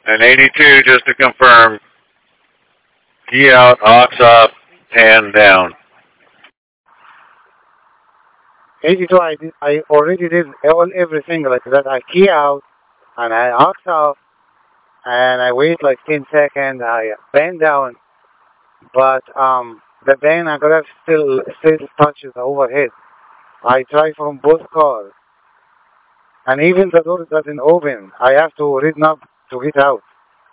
And 82, just to confirm, key out, aux off, hand down. 82, I already did everything like that. I key out and I aux off and I wait like 10 seconds. I bend down, but the band I got still touches the overhead. I try from both cars, and even the door doesn't open. I have to read up to get out.